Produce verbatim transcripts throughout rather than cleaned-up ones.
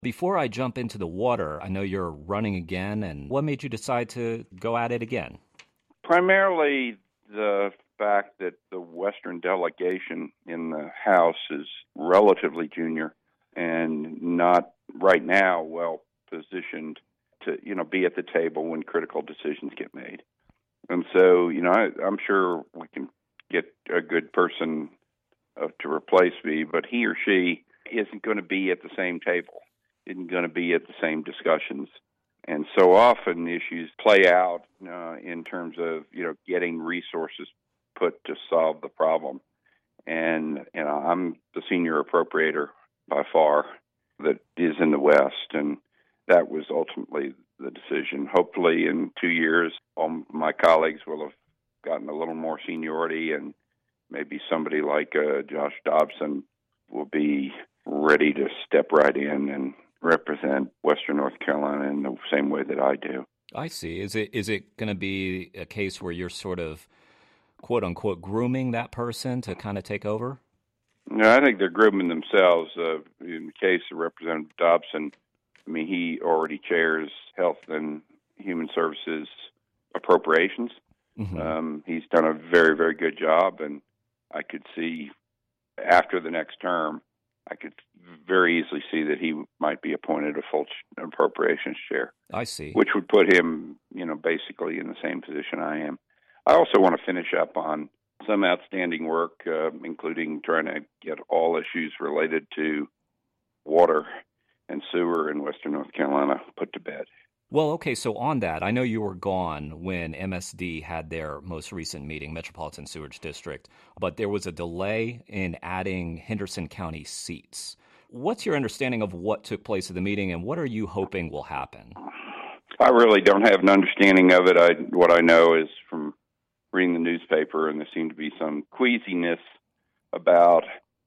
Before I jump into the water, I know you're running again, and what made you decide to go at it again? Primarily the fact that the Western delegation in the House is relatively junior and not right now well positioned to, you know, be at the table when critical decisions get made. And so, you know, I, I'm sure we can get a good person uh, to replace me, but he or she isn't going to be at the same table, isn't going to be at the same discussions. And so often issues play out uh, in terms of, you know, getting resources put to solve the problem. And, you know, I'm the senior appropriator by far that is in the West, and that was ultimately the decision. Hopefully in two years, all my colleagues will have gotten a little more seniority, and maybe somebody like uh, Josh Dobson will be ready to step right in and represent Western North Carolina in the same way that I do. I see. Is it is it going to be a case where you're sort of, quote unquote, grooming that person to kind of take over? No, I think they're grooming themselves. Uh, in the case of Representative Dobson, I mean, he already chairs Health and Human Services Appropriations. Mm-hmm. Um, he's done a very, very good job, and I could see after the next term, I could very easily see that he might be appointed a full appropriations chair. I see. Which would put him, you know, basically in the same position I am. I also want to finish up on some outstanding work, uh, including trying to get all issues related to water and sewer in Western North Carolina put to bed. Well, okay, so on that, I know you were gone when M S D had their most recent meeting, Metropolitan Sewerage District, but there was a delay in adding Henderson County seats. What's your understanding of what took place at the meeting, and what are you hoping will happen? I really don't have an understanding of it. I, what I know is from reading the newspaper, and there seemed to be some queasiness about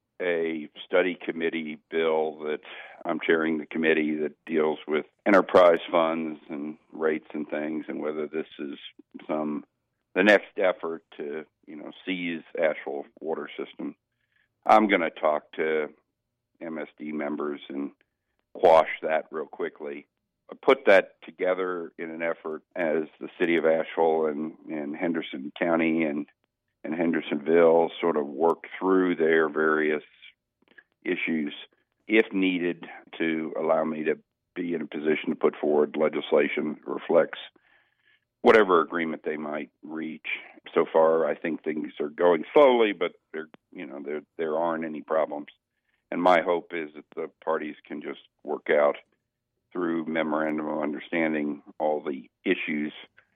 a study committee bill that I'm chairing the committee that deals with enterprise funds and rates and things, and whether this is some the next effort to, you know, seize Asheville water system. I'm going to talk to M S D members and quash that real quickly. Put that together in an effort as the city of Asheville and, and Henderson County and, and Hendersonville sort of work through their various issues, if needed, to allow me to be in a position to put forward legislation that reflects whatever agreement they might reach. So far, I think things are going slowly, but there, you know, there there aren't any problems. And my hope is that the parties can just work out through memorandum of understanding all the issues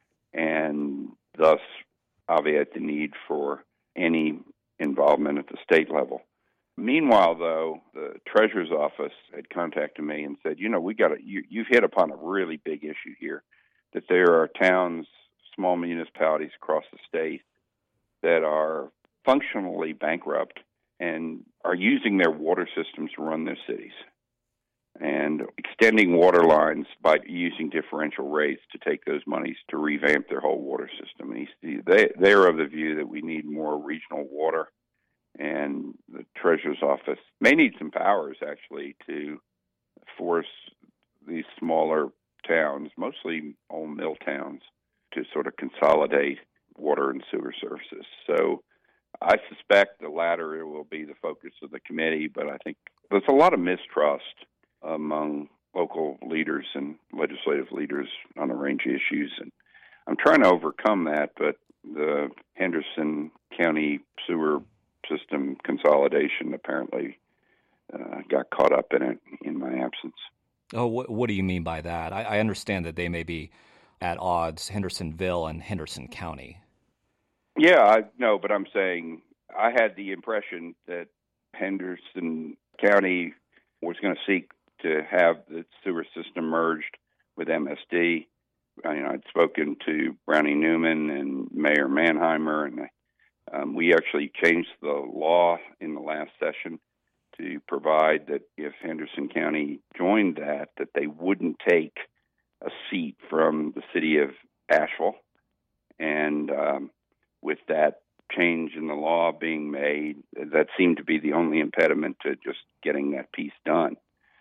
and thus obviate the need for any involvement at the state level. Meanwhile, though, the Treasurer's Office had contacted me and said, you know, we got you, you've hit upon a really big issue here, that there are towns, small municipalities across the state that are functionally bankrupt and are using their water systems to run their cities, and extending water lines by using differential rates to take those monies to revamp their whole water system. And he, they, they're of the view that we need more regional water, and the Treasurer's Office may need some powers, actually, to force these smaller towns, mostly old mill towns, to sort of consolidate water and sewer services. So I suspect the latter will be the focus of the committee, but I think there's a lot of mistrust among local leaders and legislative leaders on a range of issues, and I'm trying to overcome that, but the Henderson County sewer system consolidation apparently uh, got caught up in it in my absence. Oh, what, what do you mean by that? I, I understand that they may be at odds, Hendersonville and Henderson County. Yeah, I know, but I'm saying I had the impression that Henderson County was going to seek to have the sewer system merged with M S D. I, you know, I'd spoken to Brownie Newman and Mayor Manheimer, and um, we actually changed the law in the last session to provide that if Henderson County joined that, that they wouldn't take a seat from the city of Asheville. And um, with that change in the law being made, that seemed to be the only impediment to just getting that piece done.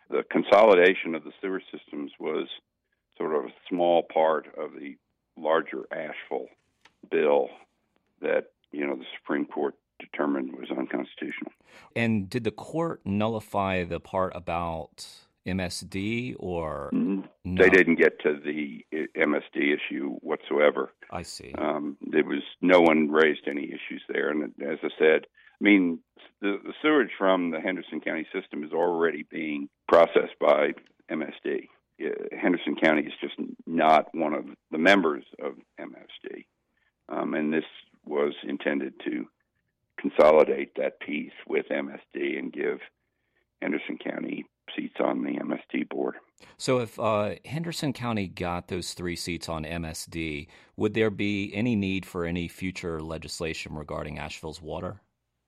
The consolidation of the sewer systems was sort of a small part of the larger Asheville bill that, you know, the Supreme Court determined was unconstitutional. And did the court nullify the part about M S D or no? No? They didn't get to the M S D issue whatsoever. I see. Um, there was no one raised any issues there. And as I said, I mean, the, the sewage from the Henderson County system is already being processed by M S D. Uh, Henderson County is just not one of the members of M S D. Um, and this was intended to consolidate that piece with M S D and give Henderson County seats on the M S D board. So if uh, Henderson County got those three seats on M S D, would there be any need for any future legislation regarding Asheville's water?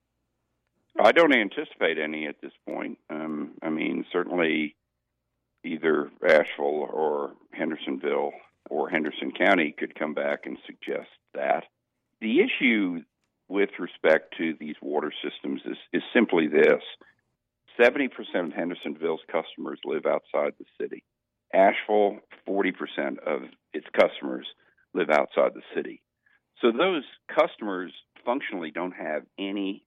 I don't anticipate any at this point. Um, I mean, certainly either Asheville or Hendersonville or Henderson County could come back and suggest that. The issue with respect to these water systems is, is simply this. seventy percent of Hendersonville's customers live outside the city. Asheville, forty percent of its customers live outside the city. So those customers functionally don't have any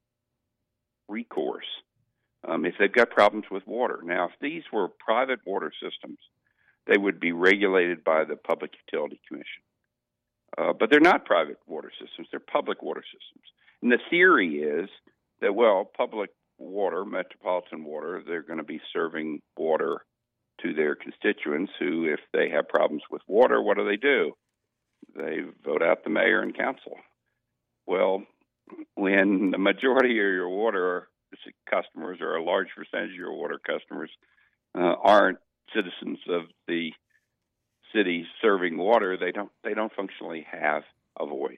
recourse um, if they've got problems with water. Now, if these were private water systems, they would be regulated by the Public Utility Commission. Uh, but they're not private water systems. They're public water systems. And the theory is that, well, public water, metropolitan water, they're going to be serving water to their constituents who, if they have problems with water, what do they do? They vote out the mayor and council. Well, when the majority of your water customers or a large percentage of your water customers uh, aren't citizens of the city serving water, they don't they don't functionally have a voice.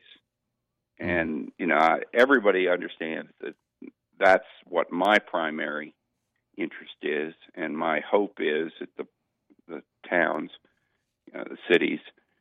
And, you know, everybody understands that that's what my primary interest is, and my hope is that the the towns, uh, the cities,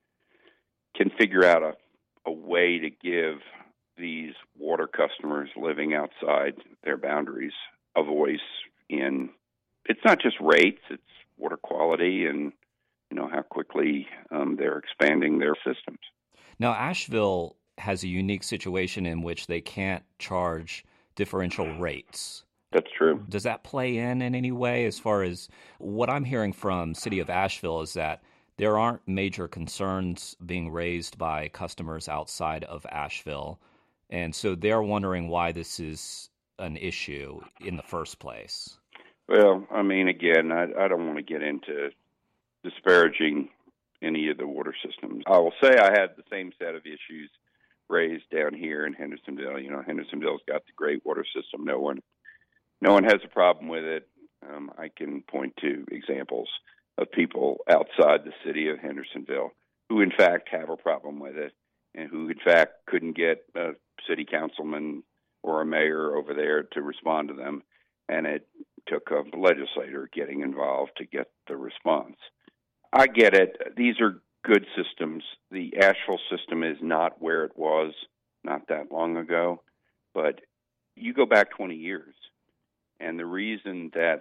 can figure out a, a way to give these water customers living outside their boundaries a voice in, it's not just rates, it's water quality and, you know, how quickly um, they're expanding their systems. Now, Asheville has a unique situation in which they can't charge differential rates. That's true. Does that play in in any way? As far as what I'm hearing from City of Asheville is that there aren't major concerns being raised by customers outside of Asheville, and so they're wondering why this is an issue in the first place. Well, I mean, again, I, I don't want to get into disparaging any of the water systems. I will say I had the same set of issues raised down here in Hendersonville. You know, Hendersonville's got the great water system. No one, no one has a problem with it. Um, I can point to examples of people outside the city of Hendersonville who, in fact, have a problem with it, and who, in fact, couldn't get a city councilman or a mayor over there to respond to them, and it took a legislator getting involved to get the response. I get it. These are good systems. The Asheville system is not where it was not that long ago, but you go back twenty years, and the reason that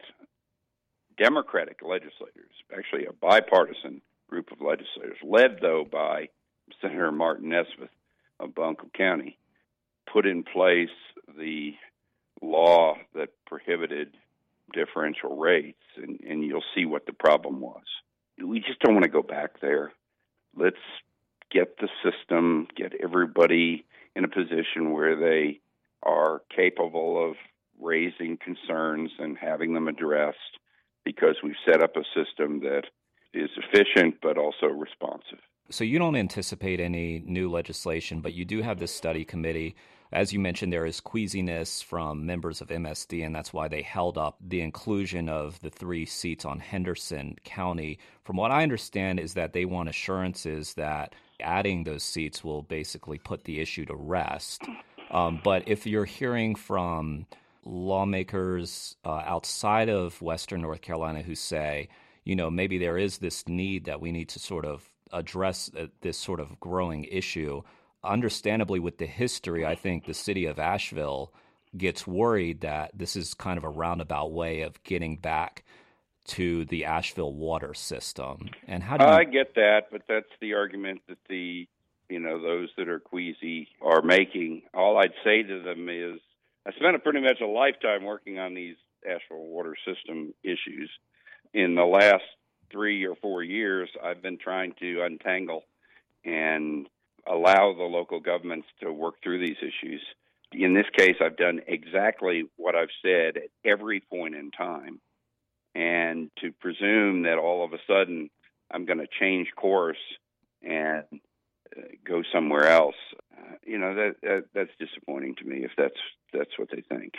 Democratic legislators, actually a bipartisan group of legislators, led, though, by Senator Martin Nesbitt of Buncombe County, put in place the law that prohibited differential rates, and, and you'll see what the problem was. We just don't want to go back there. Let's get the system, get everybody in a position where they are capable of raising concerns and having them addressed, because we've set up a system that is efficient but also responsive. So you don't anticipate any new legislation, but you do have this study committee. As you mentioned, there is queasiness from members of M S D, and that's why they held up the inclusion of the three seats on Henderson County. From what I understand is that they want assurances that adding those seats will basically put the issue to rest. Um, but if you're hearing from lawmakers uh, outside of Western North Carolina who say, you know, maybe there is this need that we need to sort of address uh, this sort of growing issue, understandably, with the history, I think the city of Asheville gets worried that this is kind of a roundabout way of getting back to the Asheville water system. And how do you... I get that, but that's the argument that the, you know, those that are queasy are making. All I'd say to them is, I spent a pretty much a lifetime working on these Asheville water system issues. In the last three or four years, I've been trying to untangle and allow the local governments to work through these issues. In this case, I've done exactly what I've said at every point in time. And to presume that all of a sudden I'm going to change course and uh, go somewhere else, uh, you know, that, that that's disappointing to me if that's that's what they think.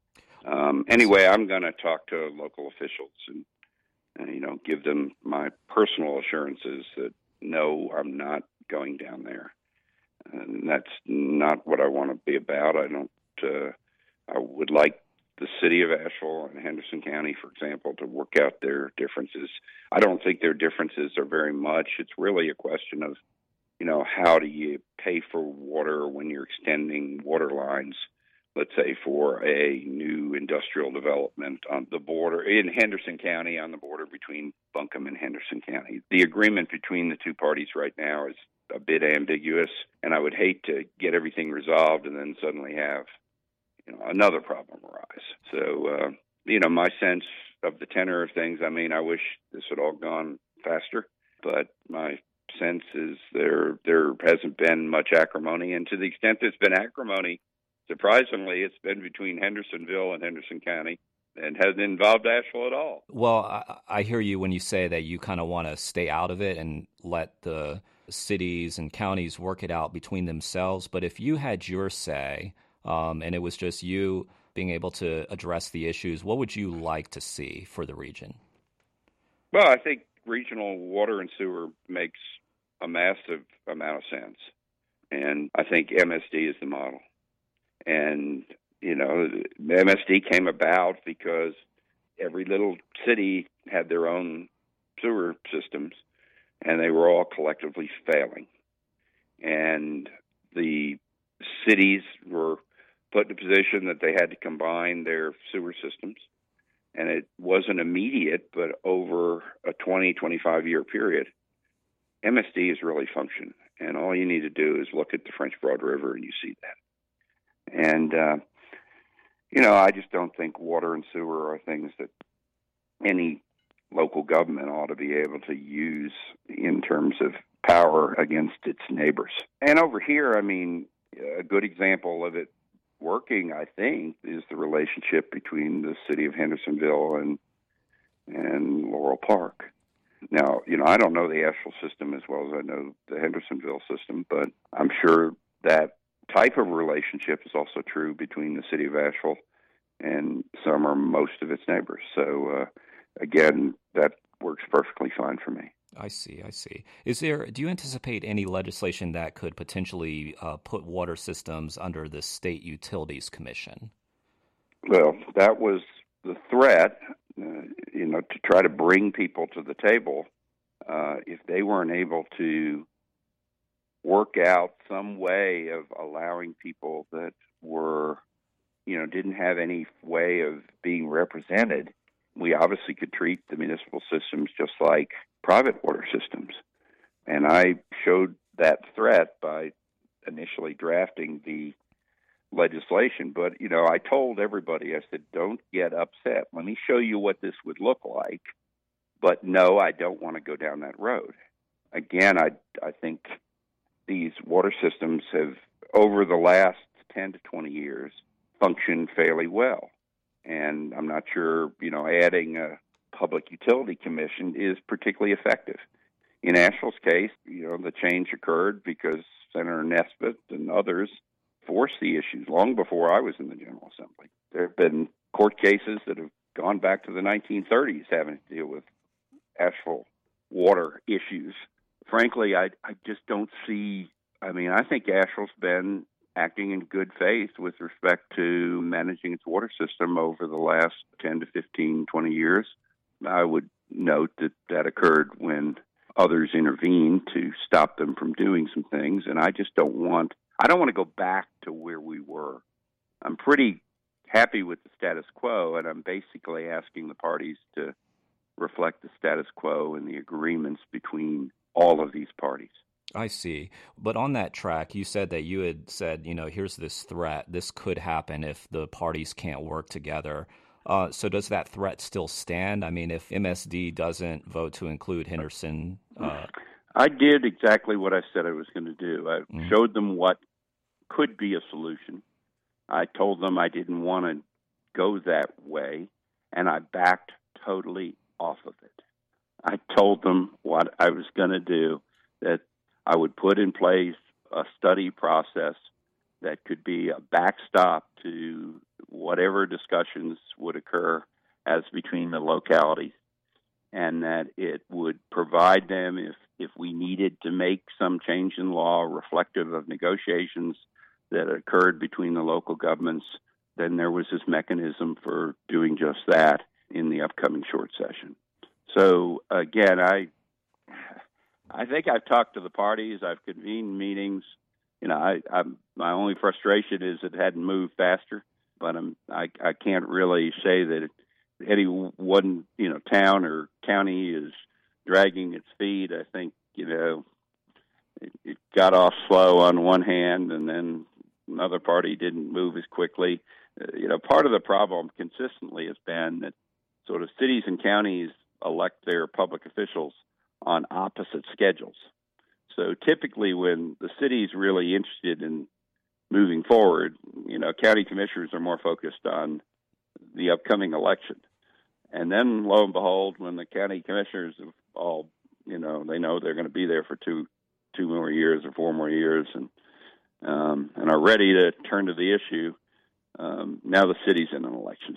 Um, anyway, I'm going to talk to local officials and, and, you know, give them my personal assurances that, no, I'm not going down there. And that's not what I want to be about. I don't, uh, I would like the city of Asheville and Henderson County, for example, to work out their differences. I don't think their differences are very much. It's really a question of, you know, how do you pay for water when you're extending water lines, let's say for a new industrial development on the border in Henderson County, on the border between Buncombe and Henderson County. The agreement between the two parties right now is a bit ambiguous, and I would hate to get everything resolved and then suddenly have, you know, another problem arise. So, uh, you know, my sense of the tenor of things, I mean, I wish this had all gone faster, but my sense is there there hasn't been much acrimony, and to the extent there's been acrimony, surprisingly, it's been between Hendersonville and Henderson County and hasn't involved Asheville at all. Well, I, I hear you when you say that you kind of want to stay out of it and let the cities and counties work it out between themselves. But if you had your say, um, and it was just you being able to address the issues, what would you like to see for the region? Well, I think regional water and sewer makes a massive amount of sense. And I think M S D is the model. And, you know, M S D came about because every little city had their own sewer systems, and they were all collectively failing. And the cities were put in a position that they had to combine their sewer systems. And it wasn't immediate, but over a twenty, twenty-five year period, M S D has really functioned. And all you need to do is look at the French Broad River and you see that. And, uh, you know, I just don't think water and sewer are things that any local government ought to be able to use in terms of power against its neighbors. And over here, I mean, a good example of it working, I think, is the relationship between the city of Hendersonville and and Laurel Park. Now, you know, I don't know the Asheville system as well as I know the Hendersonville system, but I'm sure that type of relationship is also true between the city of Asheville and some or most of its neighbors. So, uh, again, that works perfectly fine for me. I see, I see. Is there? Do you anticipate any legislation that could potentially uh, put water systems under the State Utilities Commission? Well, that was the threat, uh, you know, to try to bring people to the table. Uh, if they weren't able to work out some way of allowing people that were, you know, didn't have any way of being represented, we obviously could treat the municipal systems just like private water systems. And I showed that threat by initially drafting the legislation. But, you know, I told everybody, I said, don't get upset. Let me show you what this would look like. But no, I don't want to go down that road. Again, I, I think these water systems have, over the last ten to twenty years, functioned fairly well. And I'm not sure, you know, adding a public utility commission is particularly effective. In Asheville's case, you know, the change occurred because Senator Nesbitt and others forced the issues long before I was in the General Assembly. There have been court cases that have gone back to the nineteen thirties having to deal with Asheville water issues. Frankly, I, I just don't see, I mean, I think Asheville's been acting in good faith with respect to managing its water system over the last ten to fifteen, twenty years. I would note that that occurred when others intervened to stop them from doing some things, and I just don't want, I don't want to go back to where we were. I'm pretty happy with the status quo, and I'm basically asking the parties to reflect the status quo and the agreements between all of these parties. I see. But on that track, you said that you had said, you know, here's this threat. This could happen if the parties can't work together. Uh, so does that threat still stand? I mean, if M S D doesn't vote to include Henderson... Uh... I did exactly what I said I was going to do. I mm-hmm. showed them what could be a solution. I told them I didn't want to go that way, and I backed totally off of it. I told them what I was going to do, that I would put in place a study process that could be a backstop to whatever discussions would occur as between the localities, and that it would provide them, if, if we needed to make some change in law reflective of negotiations that occurred between the local governments, then there was this mechanism for doing just that in the upcoming short session. So, again, I... I think I've talked to the parties. I've convened meetings. You know, I, I'm, my only frustration is it hadn't moved faster. But I'm, I, I can't really say that any one, you know, town or county is dragging its feet. I think, you know, it, it got off slow on one hand, and then another party didn't move as quickly. Uh, you know, part of the problem consistently has been that sort of cities and counties elect their public officials on opposite schedules. So typically when the city's really interested in moving forward, you know, county commissioners are more focused on the upcoming election. And then lo and behold, when the county commissioners have all, you know, they know they're going to be there for two two more years or four more years and um, and are ready to turn to the issue, um, now the city's in an election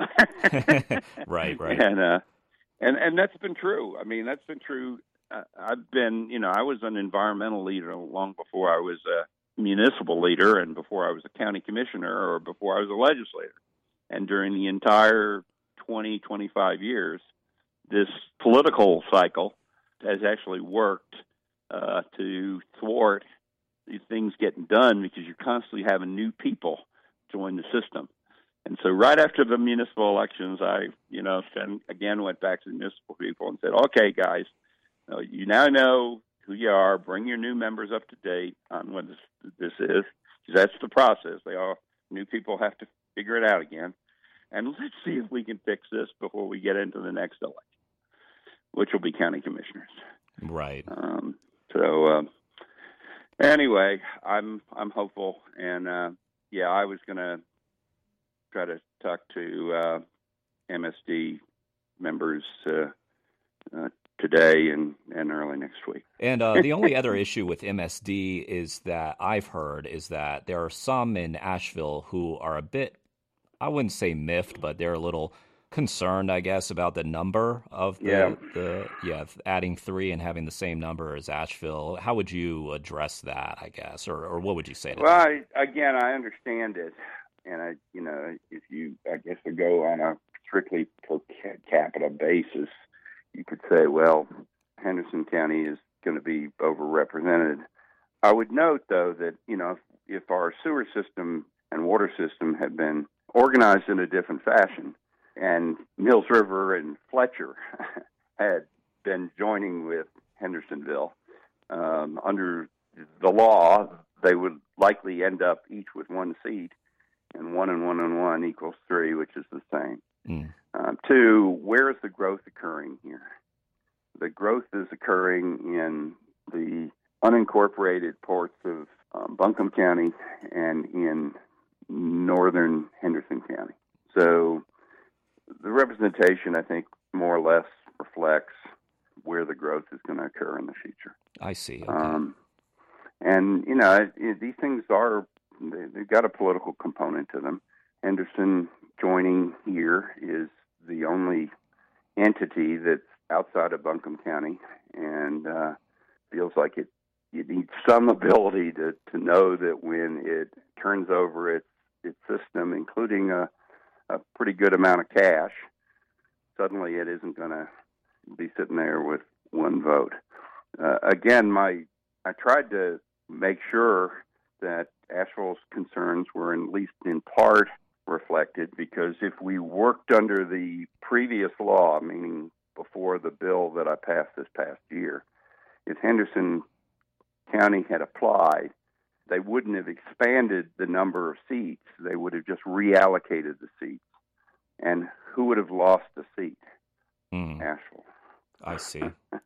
cycle. Right, right. And, uh, And and that's been true. I mean, that's been true. Uh, I've been, you know, I was an environmental leader long before I was a municipal leader and before I was a county commissioner or before I was a legislator. And during the entire twenty, twenty-five years, this political cycle has actually worked uh, to thwart these things getting done because you're constantly having new people join the system. And so right after the municipal elections, I, you know, then again went back to the municipal people and said, okay, guys, uh, you now know who you are. Bring your new members up to date on what this, this is. Because that's the process. They all, new people have to figure it out again. And let's see if we can fix this before we get into the next election, which will be county commissioners. Right. Um, so uh, anyway, I'm I'm hopeful. And, uh, yeah, I was going to try to talk to uh, M S D members uh, uh, today and, and early next week. And uh, the only other issue with M S D is that I've heard is that there are some in Asheville who are a bit, I wouldn't say miffed, but they're a little concerned, I guess, about the number of the, yeah. the yeah adding three and having the same number as Asheville. How would you address that, I guess, or, or what would you say to well, that? Well, again, I understand it. And, I, you know, if you, I guess, to go on a strictly per capita basis, you could say, well, Henderson County is going to be overrepresented. I would note, though, that, you know, if, if our sewer system and water system had been organized in a different fashion, and Mills River and Fletcher had been joining with Hendersonville, um, under the law, they would likely end up each with one seat. And one and one and one equals three, which is the same. Mm. Uh, two, where is the growth occurring here? The growth is occurring in the unincorporated ports of um, Buncombe County and in northern Henderson County. So the representation, I think, more or less reflects where the growth is going to occur in the future. I see. Okay. Um, and, you know, it, it, these things are... They've got a political component to them. Henderson joining here is the only entity that's outside of Buncombe County, and uh, feels like it. You need some ability to, to know that when it turns over its its system, including a, a pretty good amount of cash, suddenly it isn't going to be sitting there with one vote. Uh, again, my I tried to make sure that Asheville's concerns were at least in part reflected, because if we worked under the previous law, meaning before the bill that I passed this past year. If Henderson County had applied, they wouldn't have expanded the number of seats. They would have just reallocated the seats. And who would have lost the seat? Mm. Asheville. I see.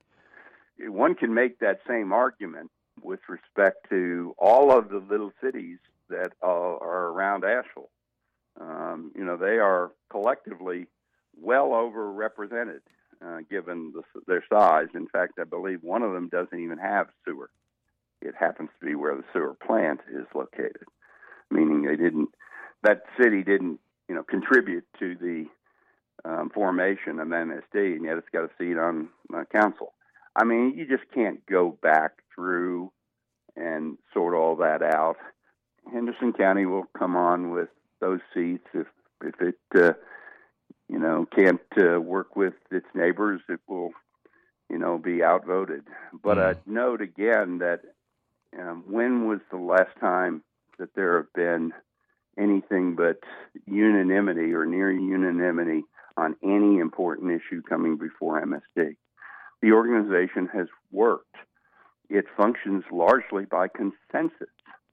One can make that same argument with respect to all of the little cities that uh, are around Asheville. Um, you know, they are collectively well overrepresented, uh, given the, their size. In fact, I believe one of them doesn't even have sewer. It happens to be where the sewer plant is located, meaning they didn't. That city didn't, you know, contribute to the um, formation of M S D, and yet it's got a seat on uh, council. I mean, you just can't go back through and sort all that out. Henderson County will come on with those seats if if it uh, you know can't uh, work with its neighbors. It will you know be outvoted. But mm. I'd note again that um, when was the last time that there have been anything but unanimity or near unanimity on any important issue coming before M S D? The organization has worked. It functions largely by consensus.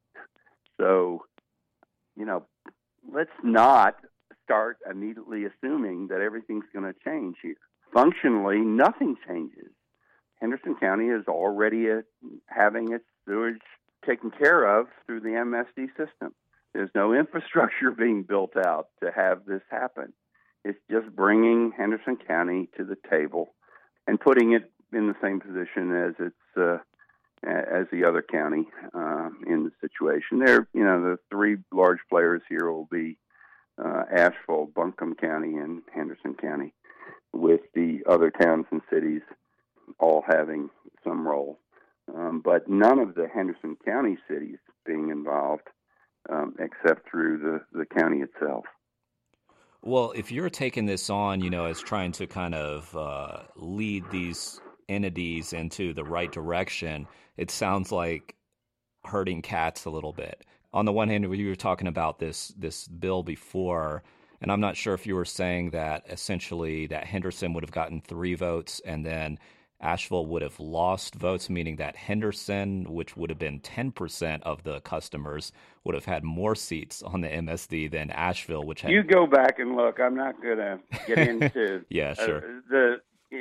So, you know, let's not start immediately assuming that everything's going to change here. Functionally, nothing changes. Henderson County is already a, having its sewage taken care of through the M S D system. There's no infrastructure being built out to have this happen. It's just bringing Henderson County to the table and putting it in the same position as its uh, as the other county uh, in the situation. There, you know, the three large players here will be uh, Asheville, Buncombe County, and Henderson County, with the other towns and cities all having some role. Um, but none of the Henderson County cities being involved um, except through the, the county itself. Well, if you're taking this on, you know, as trying to kind of uh, lead these entities into the right direction, it sounds like herding cats a little bit. On the one hand, you were talking about this this bill before, and I'm not sure if you were saying that essentially that Henderson would have gotten three votes and then Asheville would have lost votes, meaning that Henderson, which would have been ten percent of the customers, would have had more seats on the M S D than Asheville, which had... You go back and look. I'm not going to get into... yeah, sure. Uh, the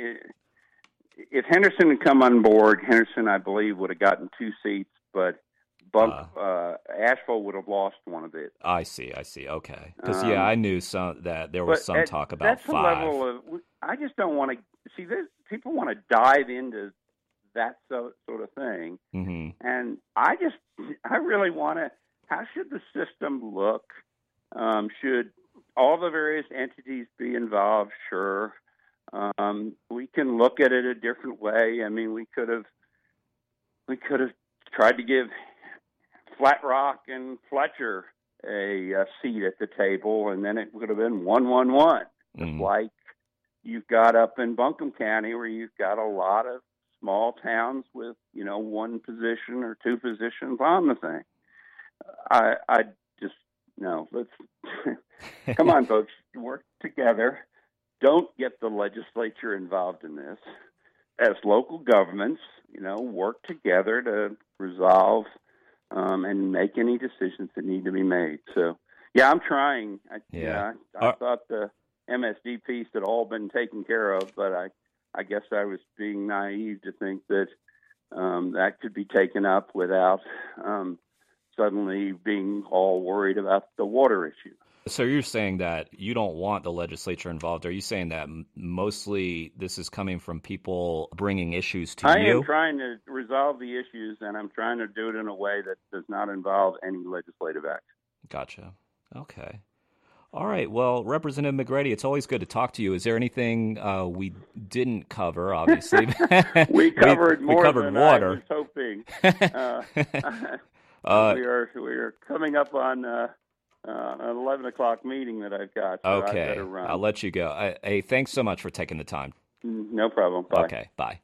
If Henderson had come on board, Henderson, I believe, would have gotten two seats, but Bunk, uh, uh, Asheville would have lost one of it. I see, I see. Okay. Because, um, yeah, I knew some that there was some at, talk about that's five. That's a level of... I just don't want to... See, this, people want to dive into that so, sort of thing. Mm-hmm. And I just... I really want to... How should the system look? Um, should all the various entities be involved? Sure. Um, we can look at it a different way. I mean, we could have we could have tried to give Flat Rock and Fletcher a, a seat at the table, and then it would have been one one one. Mm. Like you've got up in Buncombe County, where you've got a lot of small towns with you know one position or two positions on the thing. I I just no. Let's come on, folks, work together. Don't get the legislature involved in this. As local governments, you know, work together to resolve um, and make any decisions that need to be made. So, yeah, I'm trying. I, yeah, yeah, I, I uh, thought the M S D piece had all been taken care of, but I, I guess I was being naive to think that um, that could be taken up without um, suddenly being all worried about the water issue. So you're saying that you don't want the legislature involved. Are you saying that mostly this is coming from people bringing issues to I you? I am trying to resolve the issues, and I'm trying to do it in a way that does not involve any legislative action. Gotcha. Okay. All right. Well, Representative McGrady, it's always good to talk to you. Is there anything uh, we didn't cover, obviously? we covered we, more we covered than water. I was hoping. Uh, uh, we are we are coming up on... Uh, Uh, an eleven o'clock meeting that I've got. So okay, I better run. I'll let you go. I, hey, thanks so much for taking the time. No problem. Bye. Okay, bye.